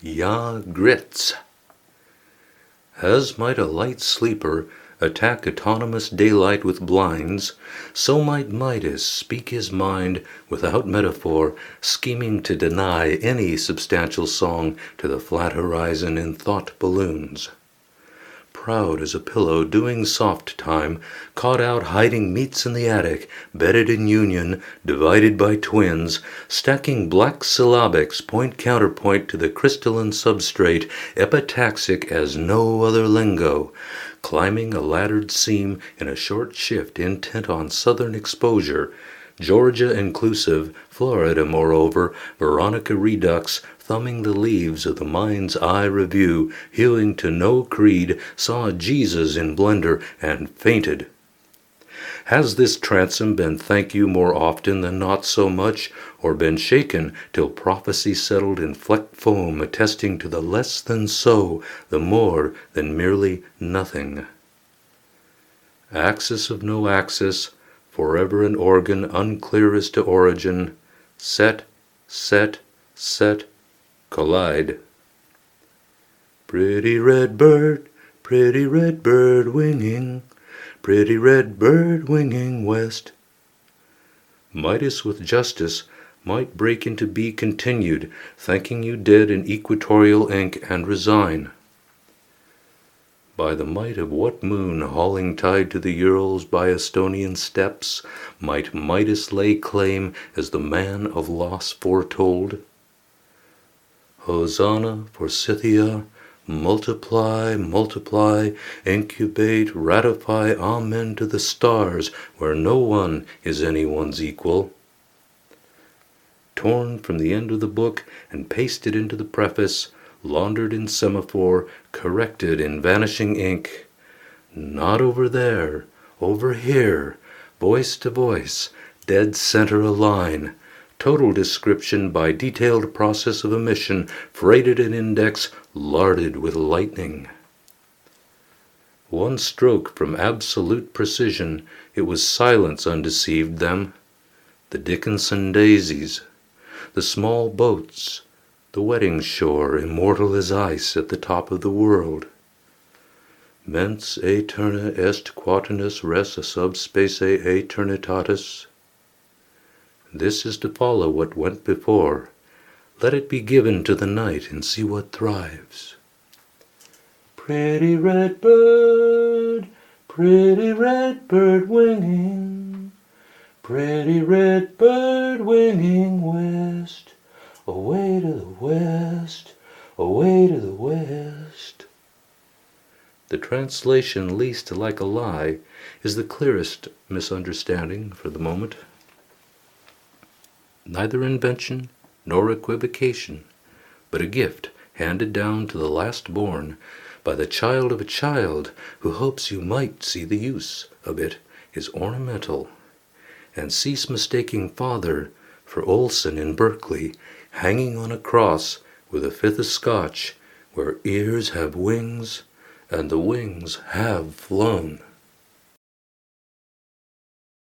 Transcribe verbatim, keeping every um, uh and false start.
Ya Grits. As might a light sleeper attack autonomous daylight with blinds, so might Midas speak his mind without metaphor, scheming to deny any substantial song to the flat horizon in thought balloons. Proud as a pillow doing soft time, caught out hiding meats in the attic, bedded in union, divided by twins, stacking black syllabics point counterpoint to the crystalline substrate, epitaxic as no other lingo, climbing a laddered seam in a short shift intent on southern exposure, Georgia inclusive, Florida moreover, Veronica Redux, thumbing the leaves of the Mind's Eye Review, hewing to no creed, saw Jesus in Blender, and fainted. Has this transom been thank you more often than not so much, or been shaken till prophecy settled in flecked foam, attesting to the less than so, the more than merely nothing? Axis of no axis, forever an organ unclear as to origin, set, set, set, collide. Pretty red bird, pretty red bird winging, pretty red bird winging west. Midas with justice might break into be continued, thanking you dead in equatorial ink, and resign. By the might of what moon hauling tide to the Urals by Estonian steppes might Midas lay claim as the man of loss foretold? Hosanna for Scythia, multiply, multiply, incubate, ratify, amen to the stars, where no one is anyone's equal. Torn from the end of the book and pasted into the preface, laundered in semaphore, corrected in vanishing ink. Not over there, over here, voice to voice, dead center a line. Total description by detailed process of omission, freighted an index, larded with lightning. One stroke from absolute precision, it was silence undeceived them. The Dickinson daisies, the small boats, the wedding shore immortal as ice at the top of the world. Mens aeterna est quatenus res a subspace aeternitatis. This is to follow what went before. Let it be given to the night and see what thrives. Pretty red bird, pretty red bird winging, pretty red bird winging west, away to the west, away to the west. The translation least like a lie is the clearest misunderstanding for the moment. Neither invention nor equivocation, but a gift handed down to the last born by the child of a child who hopes you might see the use of it is ornamental, and cease mistaking father for Olson in Berkeley, hanging on a cross with a fifth of Scotch, where ears have wings and the wings have flown.